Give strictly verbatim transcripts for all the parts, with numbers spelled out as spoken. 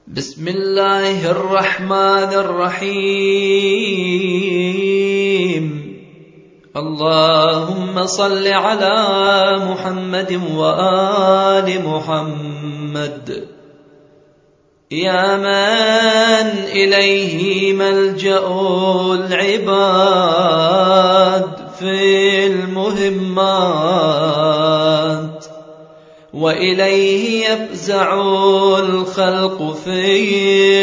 بسم الله الرحمن الرحيم. اللهم صل على محمد وآل محمد. يا من إليه ملجأ العباد في المهمات، وإليه يفزع الخلق في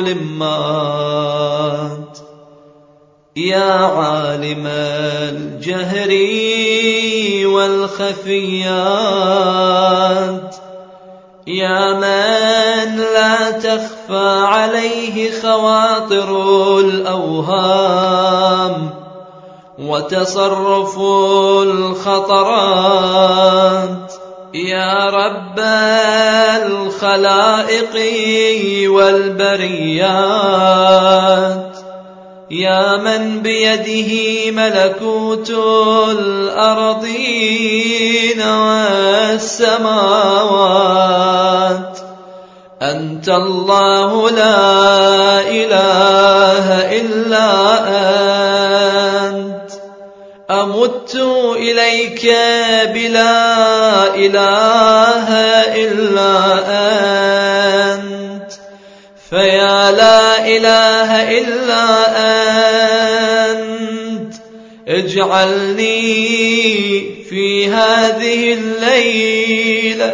الملمات. يا عالم الجهر والخفيات، يا من لا تخفى عليه خواطر الأوهام وتصرف الخطرات. يا رب الخلائق والبريات، يا من بيده ملكوت الأرضين والسماوات. أنت الله لا إله إلا أنت. أمت إليك بلا إله إلا أنت، فيا لا إله إلا أنت اجعلني في هذه الليلة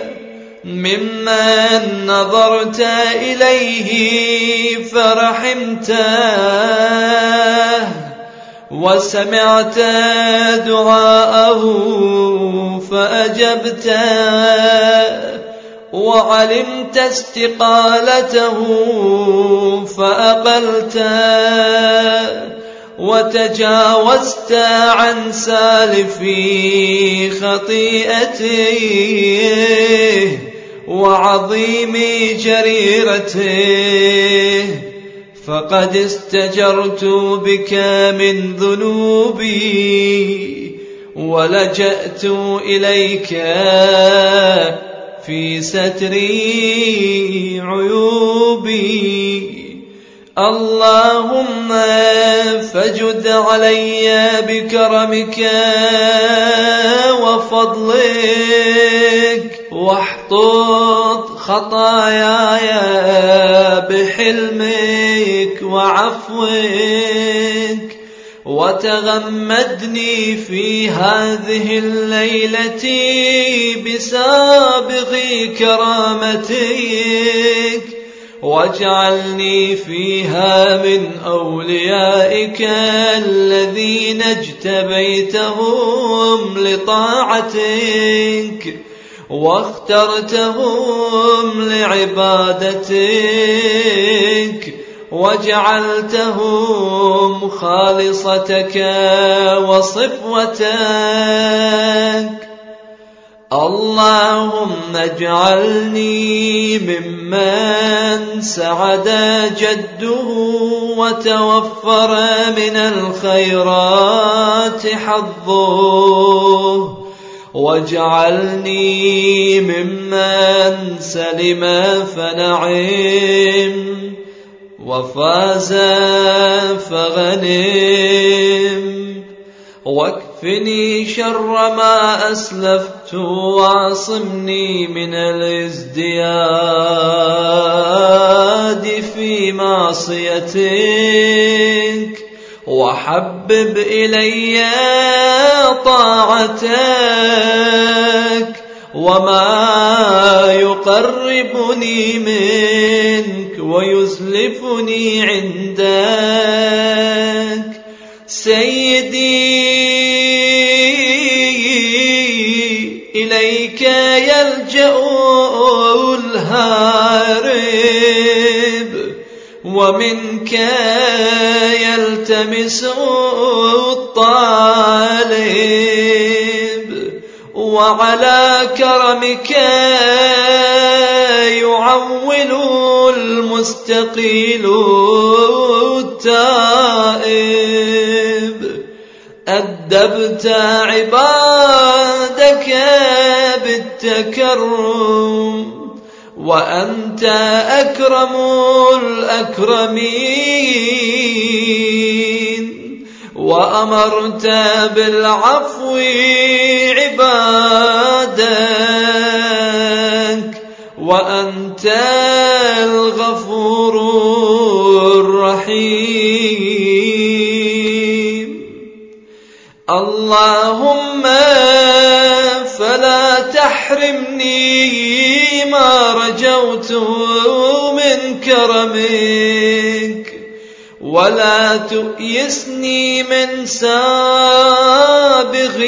ممن نظرت إليه فرحمته، وسمعت دعاءه فأجبته، وعلمت استقالته فأقلته، وتجاوزت عن سالفي خطيئته وعظيم جريرته. فقد استجرت بك من ذنوبي ولجأت إليك في ستر عيوبي. اللهم فجد علي بكرمك وفضلك، واحطط خطاياي بحلمك وعفوك، وتغمدني في هذه الليلة بسابغ كرامتك، واجعلني فيها من أوليائك الذين اجتبيتهم لطاعتك واخترتهم لعبادتك، وجعلتهم خالصتك وصفوتك. اللهم اجعلني ممن سعد جده وتوفر من الخيرات حظه، واجعلني ممن سلم فنعم وفاز فغنم. واكفني شر ما أسلفت، واعصمني من الازدياد في معصيتك، وحبب إلي طاعتك وما يقربني منك ويزلفني عندك. سيدي إليك يلجأ الهارب، ومنك يلتمس الطالب، وعلى كرمك يعول المستقيل التائب. أدبت عبادك بالتكرم، وأنت وأنت أكرم الأكرمين وأمرت بالعفو عبادك وأنت الغفور الرحيم. اللهم فلا تحرمني ما رجوت من كرمك ولا تؤيسني من سابغ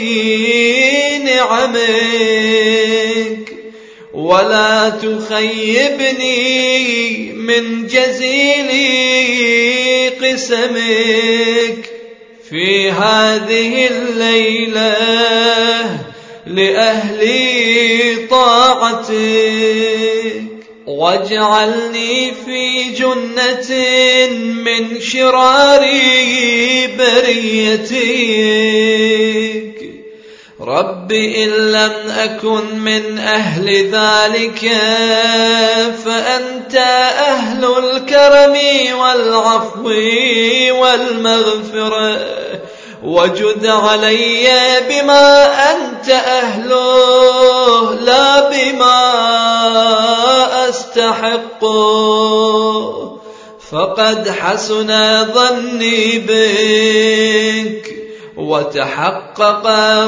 نعمك ولا تخيبني من جزيل قسمك في هذه الليلة لأهل طاعتك، واجعلني في جنة من شرار بريتك. رب إن لم أكن من أهل ذلك فأنت أهل الكرم والعفو والمغفرة، وجد علي بما أنت أهله لا بما أستحقه، فقد حسن ظني بك وتحقق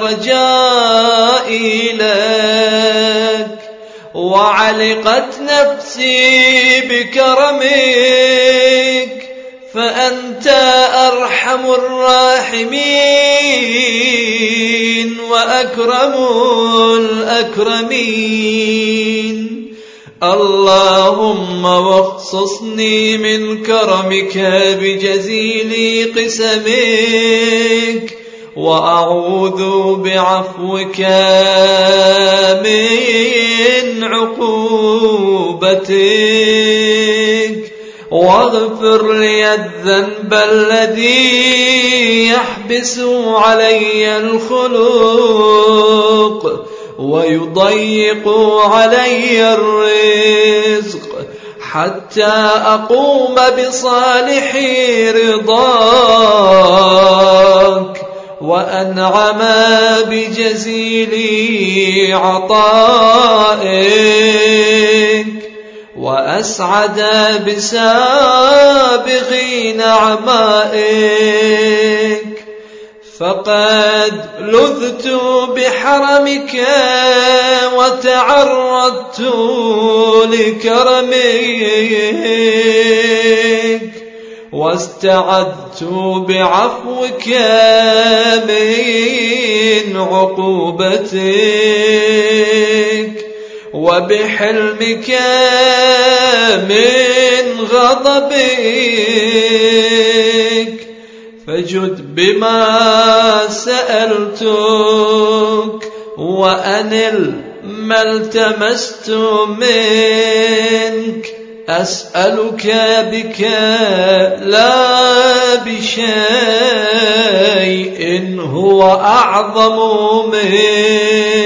رجائي لك، وعلقت نفسي بكرمك فأنت أرحم الراحمين وأكرم الأكرمين. اللهم واخصصني من كرمك بجزيل قسمك، وأعوذ بعفوك من عقوبتك، واغفر لي الذنب الذي يحبس علي الخلق ويضيق علي الرزق حتى أقوم بصالح رضاك وأنعم بجزيل عطائك وأسعد بسابغ نعمائك. فقد لذت بحرمك وتعرضت لكرمك، واستعذت بعفوك من عقوبتك، وبحلمك من غضبك، فجد بما سألتك وأنل ما التمست منك. أسألك بك لا بشيء هو أعظم منك.